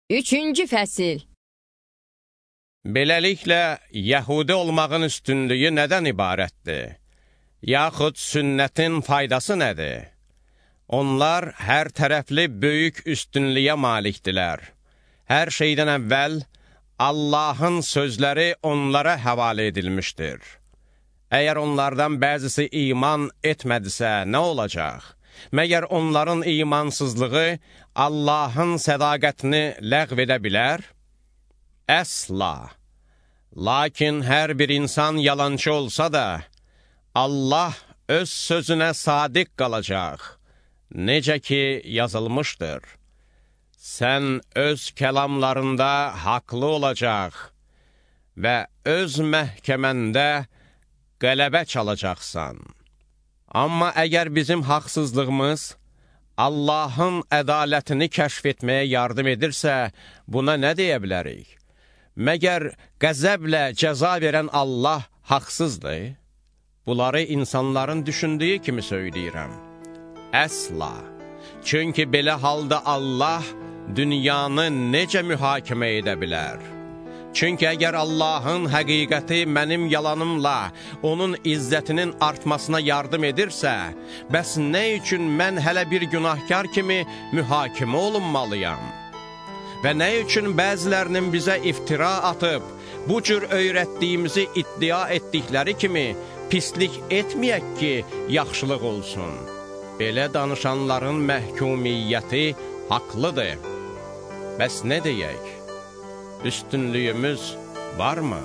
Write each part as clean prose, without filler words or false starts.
3-cü fəsil. Beləliklə, yəhudi olmağın üstünlüyü nədən ibarətdir? Yaxud sünnətin faydası nədir? Onlar hər tərəfli böyük üstünlüyə malikdilər. Hər şeydən əvvəl Allahın sözləri onlara həvalə edilmişdir. Əgər onlardan bəzisi iman etmədisə, nə olacaq? Məgər onların imansızlığı Allahın sədaqətini ləğv edə bilər? Əsla. Lakin hər bir insan yalancı olsa da, Allah öz sözünə sadiq qalacaq. Necə ki, yazılmışdır. Sən öz kəlamlarında haqlı olacaq və öz məhkəməndə qələbə çalacaqsan. Amma əgər bizim haqsızlığımız Allahın ədalətini kəşf etməyə yardım edirsə, buna nə deyə bilərik? Məgər qəzəblə cəza verən Allah haqsızdır? Bunları insanların düşündüyü kimi söyləyirəm. Əsla. Çünki belə halda Allah dünyanı necə mühakimə edə bilər? Çünki əgər Allahın həqiqəti mənim yalanımla onun izzətinin artmasına yardım edirsə, bəs nə üçün mən hələ bir günahkar kimi mühakimə olunmalıyam? Və nə üçün bəzilərinin bizə iftira atıb, bu cür öyrətdiyimizi iddia etdikləri kimi pislik etməyək ki, yaxşılıq olsun? Belə danışanların məhkumiyyəti haqlıdır. Bəs nə deyək? Üstünlüyümüz varmı?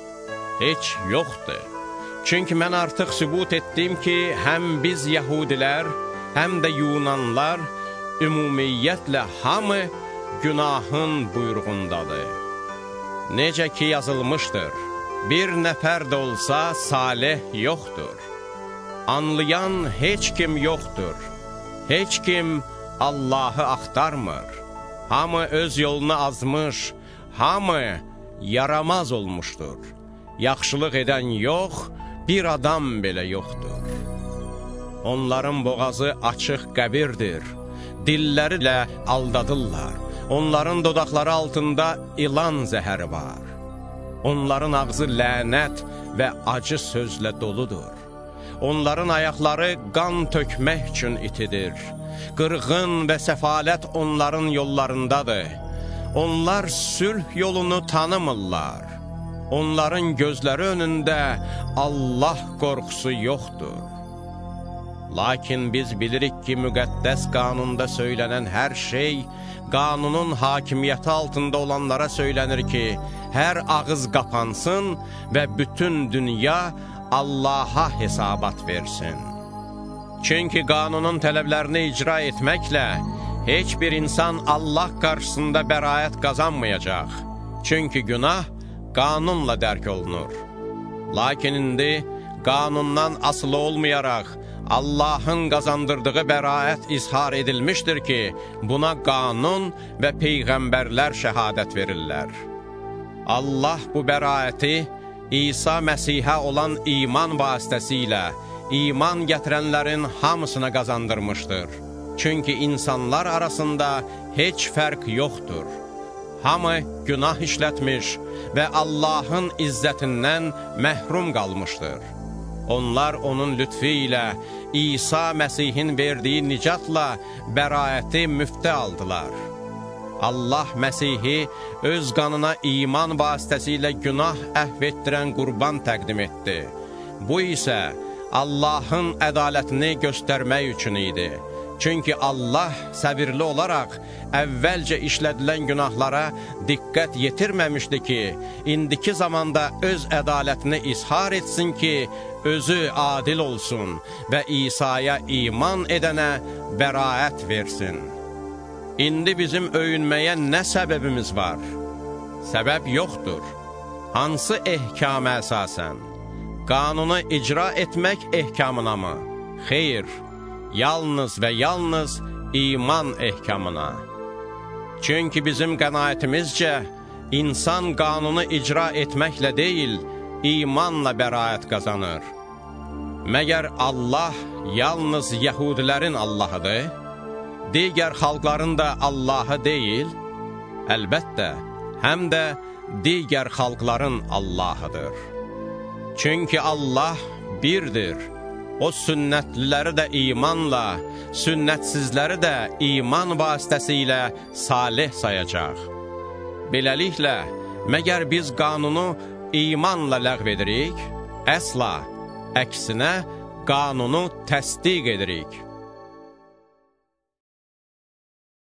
Heç yoxdur. Çünki mən artıq sübut etdim ki, həm biz yəhudilər, həm də Yunanlar, ümumiyyətlə hamı günahın buyruğundadır. Necə ki yazılmışdır, bir nəfər də olsa salih yoxdur. Anlayan heç kim yoxdur. Heç kim Allahı axtarmır. Hamı öz yolunu azmış, hamı yaramaz olmuşdur. Yaxşılıq edən yox, bir adam belə yoxdur. Onların boğazı açıq qəbirdir. Dilləri ilə aldadırlar. Onların dodaqları altında ilan zəhəri var. Onların ağzı lənət və acı sözlə doludur. Onların ayaqları qan tökmək üçün itidir. Qırğın və səfalət onların yollarındadır. Onlar sülh yolunu tanımırlar. Onların gözləri önündə Allah qorxusu yoxdur. Lakin biz bilirik ki, müqəddəs qanunda söylənən hər şey, qanunun hakimiyyəti altında olanlara söylənir ki, hər ağız qapansın və bütün dünya Allaha hesabat versin. Çünki qanunun tələblərini icra etməklə heç bir insan Allah qarşısında bəraət qazanmayacaq. Çünki günah qanunla dərk olunur. Lakin indi qanundan asılı olmayaraq Allahın qazandırdığı bəraət izhar edilmişdir ki, buna qanun və peyğəmbərlər şəhadət verirlər. Allah bu bəraəti İsa Məsihə olan iman vasitəsilə iman gətirənlərin hamısına qazandırmışdır. Çünki insanlar arasında heç fərq yoxdur. Hamı günah işlətmiş və Allahın izzətindən məhrum qalmışdır. Onlar onun lütfi ilə İsa Məsihin verdiyi nicatla bəraəti müftə aldılar. Allah Məsihi öz qanına iman vasitəsilə günah əhv etdirən qurban təqdim etdi. Bu isə Allahın ədalətini göstərmək üçün idi. Çünki Allah səbirli olaraq əvvəlcə işlədilən günahlara diqqət yetirməmişdi ki, indiki zamanda öz ədalətini izhar etsin ki, özü adil olsun və İsa'ya iman edənə bəraət versin. İndi bizim öyünməyə nə səbəbimiz var? Səbəb yoxdur. Hansı ehkama əsasən? Qanunu icra etmək ehkamına mı? Xeyr, yalnız və yalnız iman ehkamına. Çünki bizim qənaətimizcə, insan qanunu icra etməklə deyil, imanla bəraət qazanır. Məgər Allah yalnız yəhudilərin Allahıdır? Digər xalqların da Allahı deyil? əlbəttə, həm də digər xalqların Allahıdır. Çünki Allah birdir. O sünnətliləri də imanla, sünnətsizləri də iman vasitəsilə salih sayacaq. Beləliklə, məgər biz qanunu imanla ləğv edirik? Əsla, əksinə qanunu təsdiq edirik.